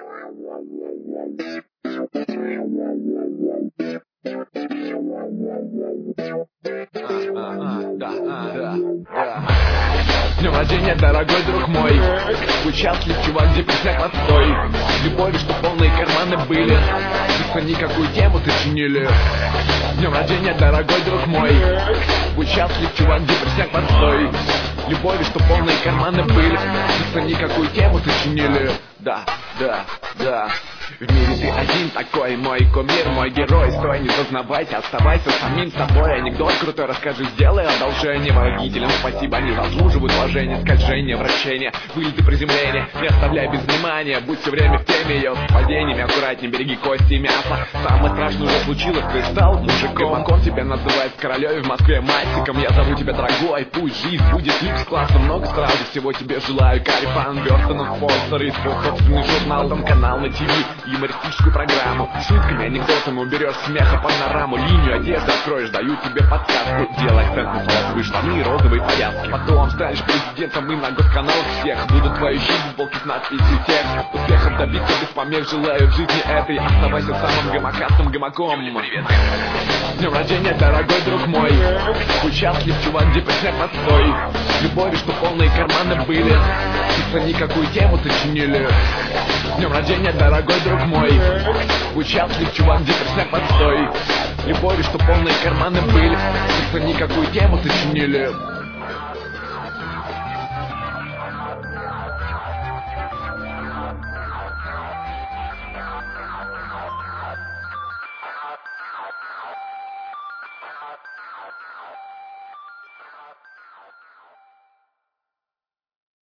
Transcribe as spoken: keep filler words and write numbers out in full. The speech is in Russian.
Да, да, да. С днем рождения, дорогой друг мой. Будь счастлив, чувак, где присняк отстой. Любовью, что полные карманы были. Чувство никакую тему сочинили. С днем рождения, дорогой друг мой. Будь счастлив, чувак, где присняк отстой. Любовью, что полные карманы были. Чувство никакую тему сочинили. Да, да, да. В мире ты один такой, мой кумир, мой герой. Стой, не зазнавайся, оставайся самим собой. Анекдот крутой расскажи, сделай одолжение. Водителям спасибо, они заслуживают уважения. Скольжение, вращение, вылеты, приземление. Не оставляй без внимания, будь все время в теме. Ее с падениями аккуратнее, береги кости и мясо. Самое страшное уже случилось, ты стал мужиком. Иванком тебя называют в Королеве, в Москве мальчиком. Я зову тебя дорогой, пусть жизнь будет люкс класса. Много сразу всего тебе желаю. Карифан, Бёрстонов, спонсоры и свой собственный журнал. Там канал на ТВ, юмористическую программу. Шутками, анекдотами уберешь смеха панораму. Линию одежды откроешь, даю тебе подсказку. Делай акцент на полосовые штаны и розовые повязки. Потом станешь президентом и на госканалах всех. Будут твои жизни, полки с надписью текст. Успехов добиться без помех желаю в жизни этой. Оставайся самым гомокастым гомоком. Привет. С днем рождения, дорогой друг мой. Будь счастлив, чувак, где присняк отстой. Любовью, что полные карманы были. Чисто никакую тему сочинили. С днем рождения, дорогой друг мой. Будь счастлив, чувак, где присняк отстой. Любовью, что полные карманы были. Чисто никакую тему сочинили.